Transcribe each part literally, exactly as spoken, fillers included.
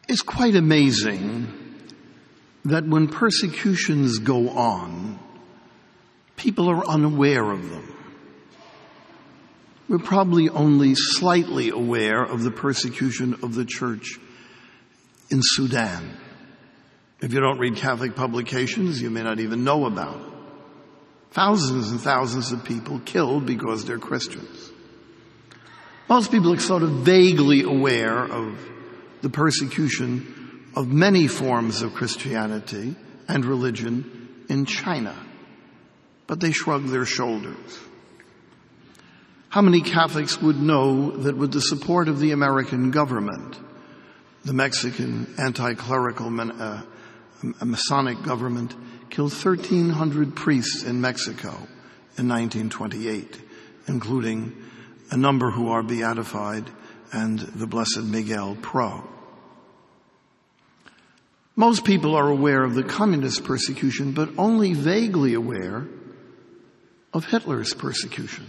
It's quite amazing that when persecutions go on, people are unaware of them. We're probably only slightly aware of the persecution of the church in Sudan. If you don't read Catholic publications, you may not even know about it. Thousands and thousands of people killed because they're Christians. Most people are sort of vaguely aware of the persecution of many forms of Christianity and religion in China, but they shrug their shoulders. How many Catholics would know that with the support of the American government, the Mexican anti-clerical uh, Masonic government killed thirteen hundred priests in Mexico in nineteen twenty-eight, including a number who are beatified and the Blessed Miguel Pro. Most people are aware of the communist persecution, but only vaguely aware of Hitler's persecution.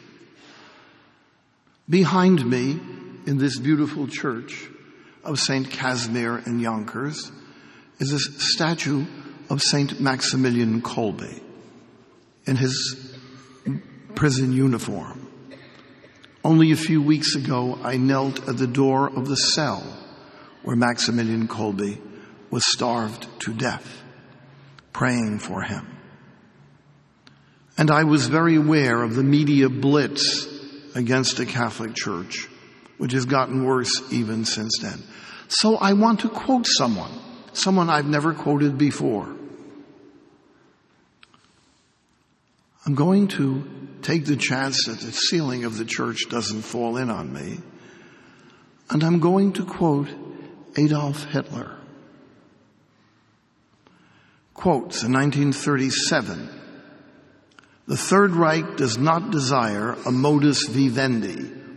Behind me, in this beautiful church of Saint Casimir in Yonkers, is a statue of Saint Maximilian Kolbe in his prison uniform. Only a few weeks ago, I knelt at the door of the cell where Maximilian Kolbe was starved to death, praying for him. And I was very aware of the media blitz against the Catholic Church, which has gotten worse even since then. So I want to quote someone, someone I've never quoted before. I'm going to take the chance that the ceiling of the church doesn't fall in on me, and I'm going to quote Adolf Hitler. Quotes in nineteen thirty-seven, "The Third Reich does not desire a modus vivendi